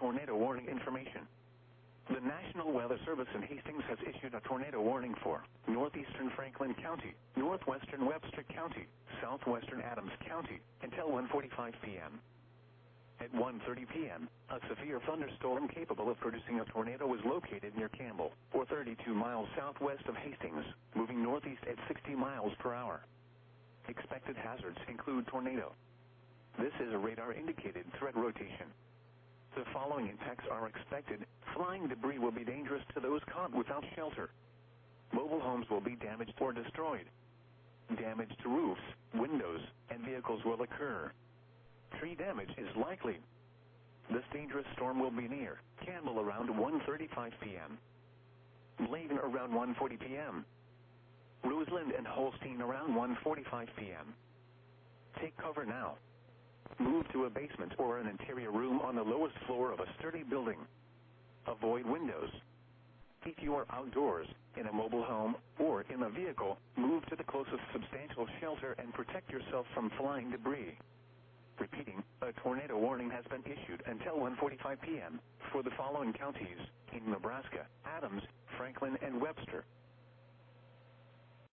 tornado warning information. The National Weather Service in Hastings has issued a tornado warning for northeastern Franklin County, northwestern Webster County, southwestern Adams County until 1:45 p.m. At 1:30 p.m., a severe thunderstorm capable of producing a tornado was located near Campbell, or 32 miles southwest of Hastings, moving northeast at 60 miles per hour. Expected hazards include tornado. This is a radar-indicated threat rotation. The following impacts are expected. Flying debris will be dangerous to those caught without shelter. Mobile homes will be damaged or destroyed. Damage to roofs, windows, and vehicles will occur. Tree damage is likely. This dangerous storm will be near Campbell around 1:35 p.m. Bladen around 1:40 p.m. Roseland and Holstein around 1:45 p.m. Take cover now. Move to a basement or an interior room on the lowest floor of a sturdy building. Avoid windows. If you are outdoors, in a mobile home, or in a vehicle, move to the closest substantial shelter and protect yourself from flying debris. Repeating, a tornado warning has been issued until 1:45 p.m. for the following counties in Nebraska: Adams, Franklin, and Webster.